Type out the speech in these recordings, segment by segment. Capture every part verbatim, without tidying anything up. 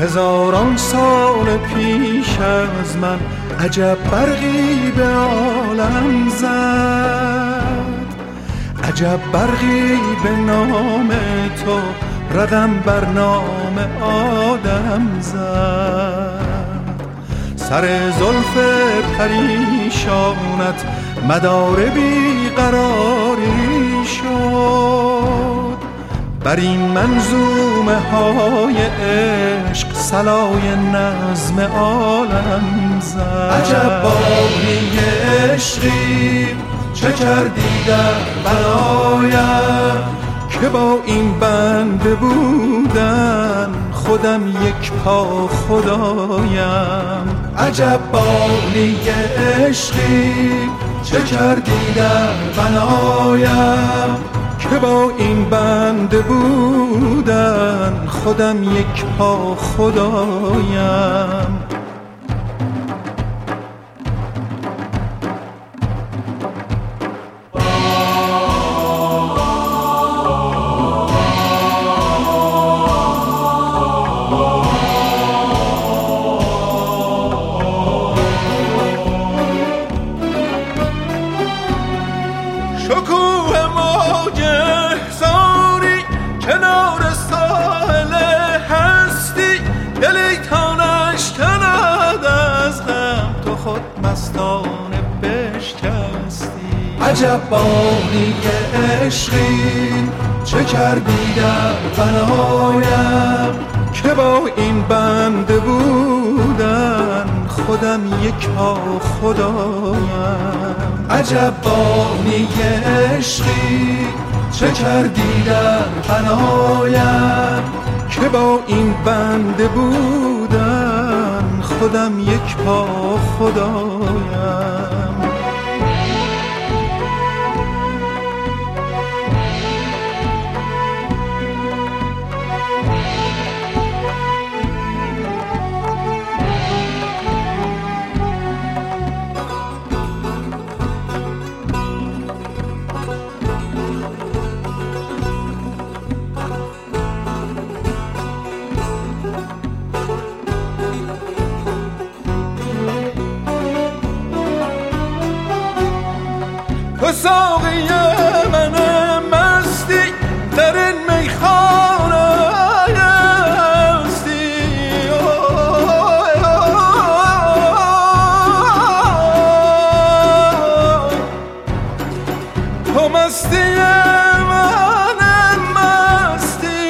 هزاران سال پیش از من عجب برقی به عالم زد، عجب برقی به نام تو رقم بر نام آدم زد. سر زلف پریشانت مدار بیقراری شد، بر این منظومه های عشق صلای نظم عالم زد. عجب باری عشقی چه کردی در بنایم، که با این بنده بودن خودم یک پا خدایم. عجب باری عشقی چه کردی در بنایم، که با این بنده بودن خودم یک پا خدایم. شکوه موج احزاری کنار ساحل هستی، دلی تا نشکند از غم تو خود مستانه بشکستی. عجب باری عشقی چه کردی در بنایم، که با این بنده بودن خودم یک پا خدایم. عجب باری عشقی چه کردی در بنایم، که با این بنده بودن خودم یک پا خدایم. تو ساقی من مستی در این میخانه هستی، تو مستی من مستی.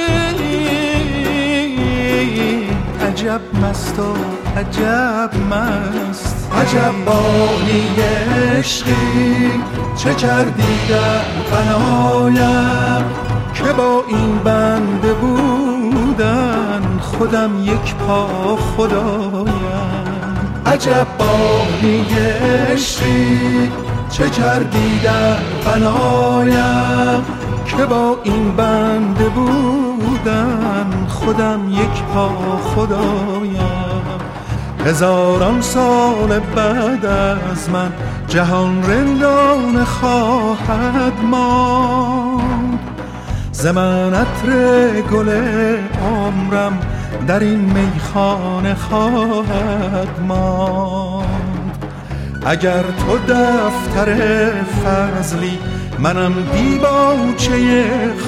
عجب مست و عجب مست، عجب باری عشقی چه کردی در بنایم، که با این بنده بودن خودم یک پا خدایم. عجب باری عشقی چه کردی در بنایم، که با این بنده بودن خودم یک پا خدایم. هزاران سال بعد از من جهان رندانه خواهد ماند، ز من عطر گل عمرم در این میخانه خواهد ماند. اگر تو دفتر فضلی منم دیباچه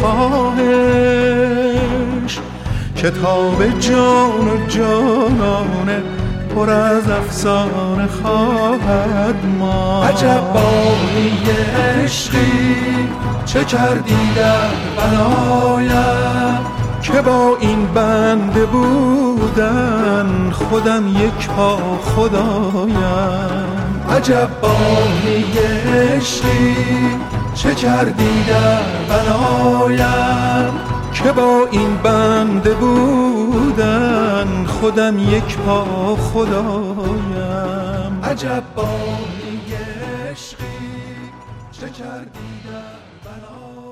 خواهش، کتاب جان و جانانه پر از افسانه خواهد ماند. عجب باری عشقی چه کردی در بنایم، که با این بنده بودن خودم یک پا خدایم. عجب باری عشقی چه کردی در بنایم، که با این بنده بودن خودم یک پا خدایم. عجب باری عشقی چه کردی در بنایم.